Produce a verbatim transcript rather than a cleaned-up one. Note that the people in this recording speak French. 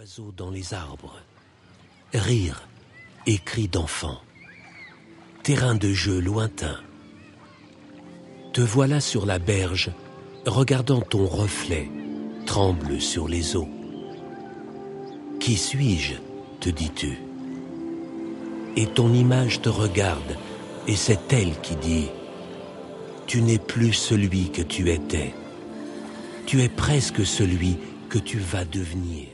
Oiseaux dans les arbres, rire et cris d'enfants, terrain de jeu lointain. Te voilà sur la berge, regardant ton reflet tremble sur les eaux. Qui suis-je, te dis-tu? Et ton image te regarde, et c'est elle qui dit: tu n'es plus celui que tu étais, tu es presque celui que tu vas devenir.